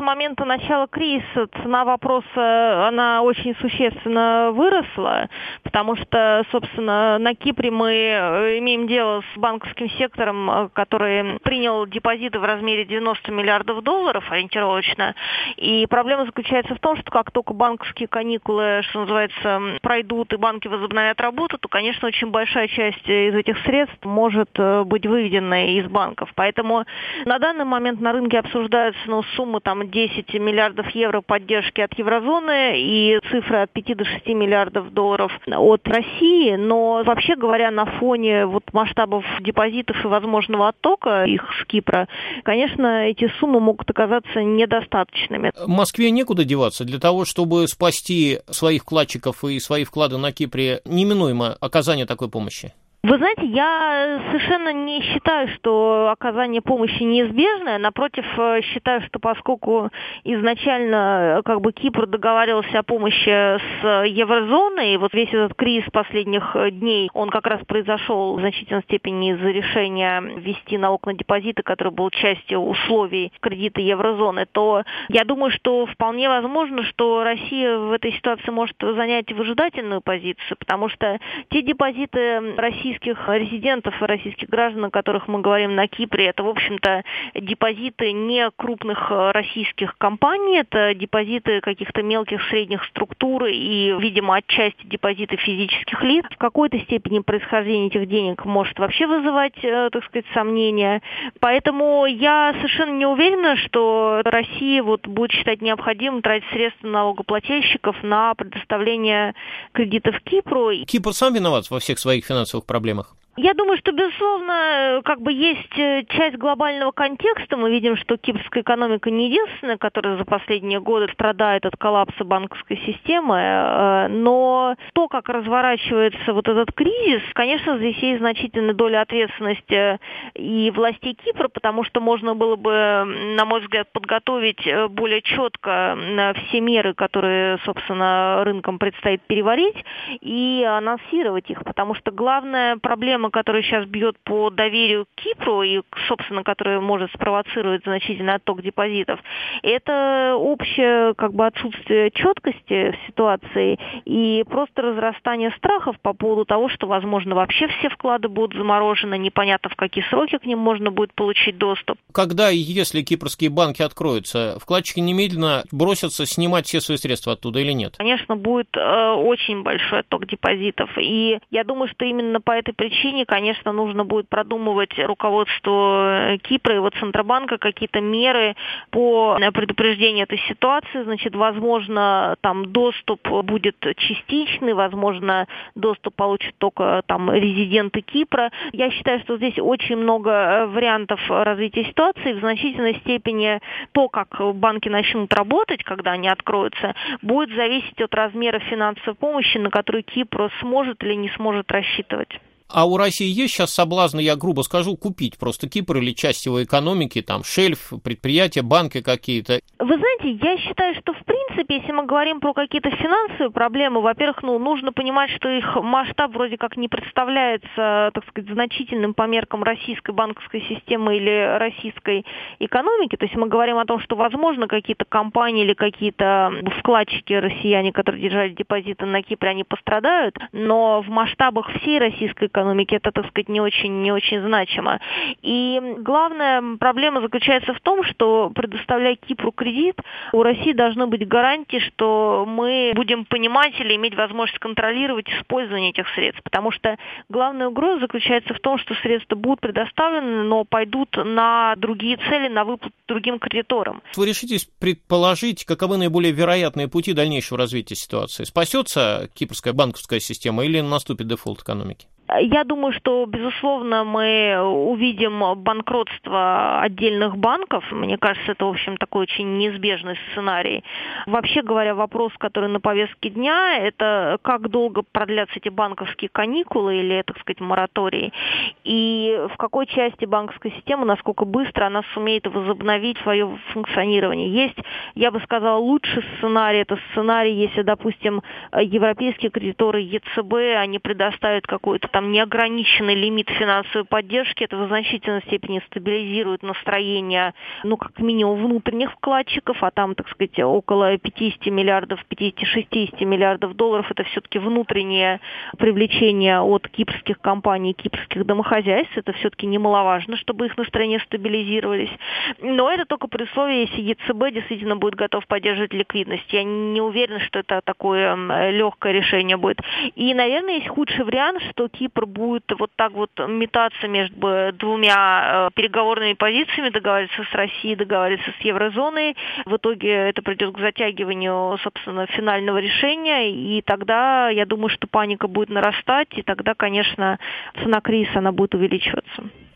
момента начала кризиса цена вопроса, она очень существенно выросла, потому что, собственно, на Кипре мы имеем дело с банковским сектором, который принял депозиты в размере 90 миллиардов долларов ориентировочно. И проблема заключается в том, что как только банковские каникулы, что называется, пройдут и банки возобновят работу, то, конечно, очень большая часть из этих средств может быть выведена из банков. Поэтому на данный момент на рынке обсуждаются суммы 10 миллиардов евро поддержки от еврозоны и цифры от 5 до 6 миллиардов долларов от России. Но вообще говоря, на фоне масштабов депозитов и возможного оттока их с Кипра, конечно, эти суммы могут оказаться недостаточными. Москве некуда деваться. Для того, чтобы спасти своих вкладчиков и свои вклады на Кипре, неминуемо оказание такой помощи. Вы знаете, я совершенно не считаю, что оказание помощи неизбежное. Напротив, считаю, что поскольку изначально Кипр договаривался о помощи с еврозоной, и весь этот кризис последних дней, он как раз произошел в значительной степени из-за решения ввести налог на депозиты, который был частью условий кредита еврозоны, то я думаю, что вполне возможно, что Россия в этой ситуации может занять выжидательную позицию, потому что те депозиты российских резидентов и российских граждан, о которых мы говорим на Кипре, это, в общем-то, депозиты не крупных российских компаний, это депозиты каких-то мелких, средних структур и, видимо, отчасти депозиты физических лиц. В какой-то степени происхождение этих денег может вообще вызывать, сомнения. Поэтому я совершенно не уверена, что Россия будет считать необходимым тратить средства налогоплательщиков на предоставление кредитов Кипру. Кипр сам виноват во всех своих финансовых проблемах? Я думаю, что, безусловно, есть часть глобального контекста. Мы видим, что кипрская экономика не единственная, которая за последние годы страдает от коллапса банковской системы. Но то, как разворачивается этот кризис, конечно, здесь есть значительная доля ответственности и властей Кипра, потому что можно было бы, на мой взгляд, подготовить более четко все меры, которые, собственно, рынкам предстоит переварить, и анонсировать их, потому что главная проблема, которая сейчас бьет по доверию к Кипру и, собственно, которая может спровоцировать значительный отток депозитов, это общее отсутствие четкости в ситуации и просто разрастание страхов по поводу того, что, возможно, вообще все вклады будут заморожены, непонятно, в какие сроки к ним можно будет получить доступ. Когда и если кипрские банки откроются, вкладчики немедленно бросятся снимать все свои средства оттуда или нет? Конечно, будет очень большой отток депозитов, и я думаю, что именно по этой причине, конечно, нужно будет продумывать руководству Кипра и его Центробанка какие-то меры по предупреждению этой ситуации. Значит, возможно, доступ будет частичный, возможно, доступ получат только резиденты Кипра. Я считаю, что здесь очень много вариантов развития ситуации. В значительной степени то, как банки начнут работать, когда они откроются, будет зависеть от размера финансовой помощи, на которую Кипр сможет или не сможет рассчитывать. А у России есть сейчас соблазн, я грубо скажу, купить просто Кипр или часть его экономики, шельф, предприятия, банки какие-то? Вы знаете, я считаю, что в принципе, если мы говорим про какие-то финансовые проблемы, во-первых, нужно понимать, что их масштаб вроде как не представляется, значительным по меркам российской банковской системы или российской экономики. То есть мы говорим о том, что, возможно, какие-то компании или какие-то вкладчики россияне, которые держали депозиты на Кипре, они пострадают, но в масштабах всей российской экономики это, не очень значимо. И главная проблема заключается в том, что, предоставляя Кипру кредит, у России должны быть гарантии, что мы будем понимать или иметь возможность контролировать использование этих средств. Потому что главная угроза заключается в том, что средства будут предоставлены, но пойдут на другие цели, на выплату другим кредиторам. Вы решитесь предположить, каковы наиболее вероятные пути дальнейшего развития ситуации? Спасется кипрская банковская система или наступит дефолт экономики? Я думаю, что, безусловно, мы увидим банкротство отдельных банков. Мне кажется, это, в общем, такой очень неизбежный сценарий. Вообще говоря, вопрос, который на повестке дня, это как долго продлятся эти банковские каникулы или, моратории, и в какой части банковской системы, насколько быстро она сумеет возобновить свое функционирование. Есть, я бы сказала, лучший сценарий. Это сценарий, если, допустим, европейские кредиторы ЕЦБ, они предоставят какую-то там неограниченный лимит финансовой поддержки. Это в значительной степени стабилизирует настроение, как минимум внутренних вкладчиков, а там, так сказать, около 50 миллиардов, 50-60 миллиардов долларов. Это все-таки внутреннее привлечение от кипрских компаний, кипрских домохозяйств. Это все-таки немаловажно, чтобы их настроения стабилизировались. Но это только при условии, если ЕЦБ действительно будет готов поддерживать ликвидность. Я не уверена, что это такое легкое решение будет. И, наверное, есть худший вариант, что Кипр будет вот так вот метаться между двумя переговорными позициями, договариваться с Россией, договариваться с еврозоной. В итоге это придет к затягиванию, собственно, финального решения, и тогда, я думаю, что паника будет нарастать, и тогда, конечно, цена кризиса, она будет увеличиваться.